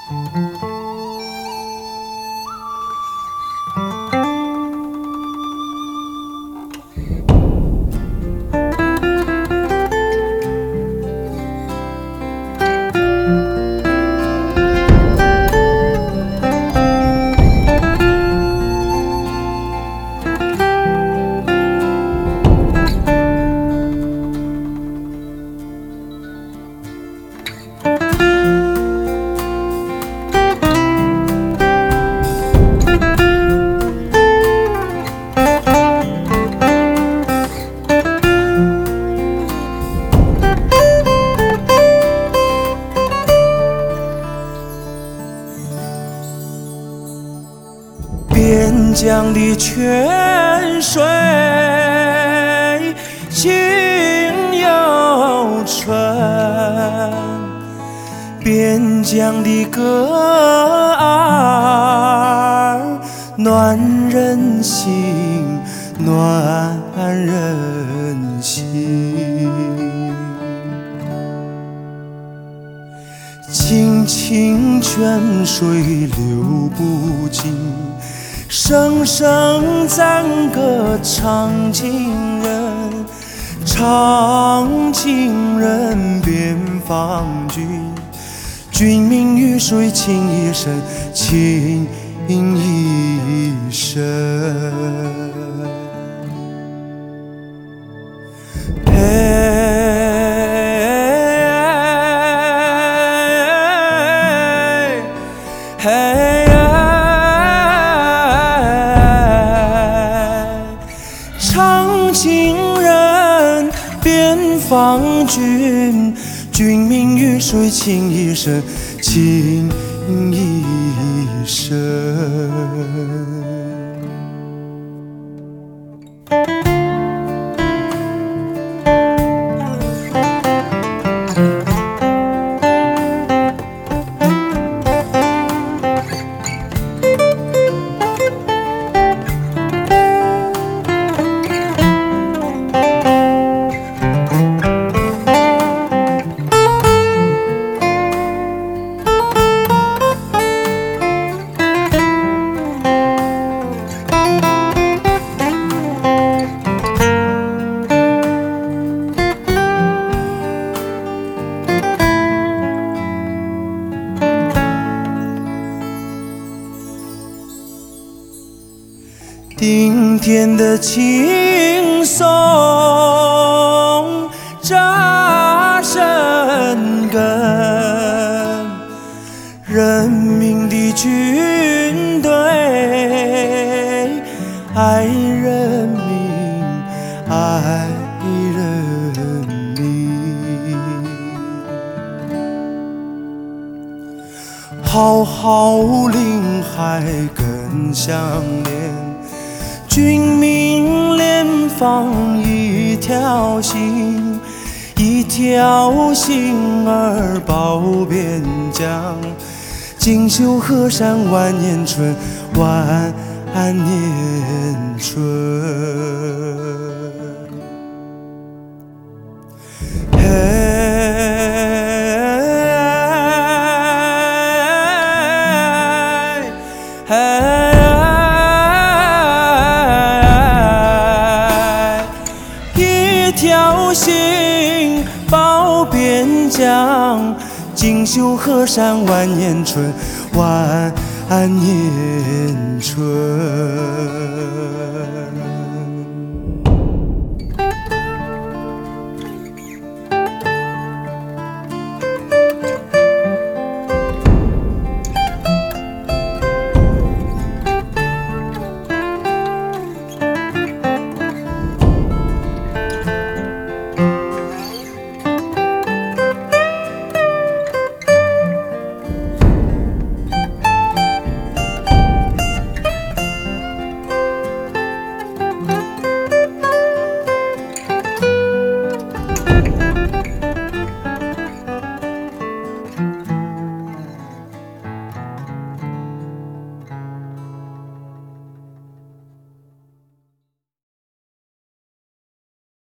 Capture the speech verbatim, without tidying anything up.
边疆的泉水清又纯，边疆的歌儿暖人心，暖人心。清清泉水流不尽，声声赞歌唱情人，唱情人边防军，军民鱼水情一生，情一生。嘿，唱情人边防军，军民鱼水情一生，情一生。顶天的青松扎深根，人民的军队爱人民，爱人民。浩浩林海更相连，军民联防一条心，一条心儿保边疆。锦绣河山万年春，万年春。嘿，嘿。一条心保边疆，锦绣河山万年春，万年春。